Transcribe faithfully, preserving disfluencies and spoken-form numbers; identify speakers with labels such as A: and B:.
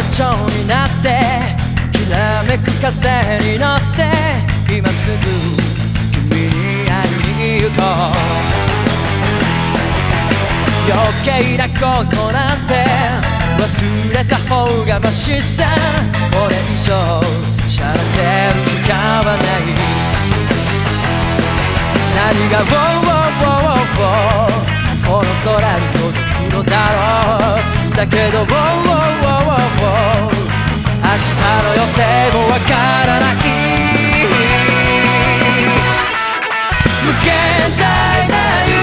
A: 蝶になってきらめく風に乗って今すぐ君に会いに行こう。余計なことなんて忘れた方がマシさ。これ以上しゃれてる時間はない。何が「ウォーウォーウォーウォー」この空に届くのだろう。だけど「ウォーウォーウォーウォーウォー」明日の予定もわからない。無限大な夢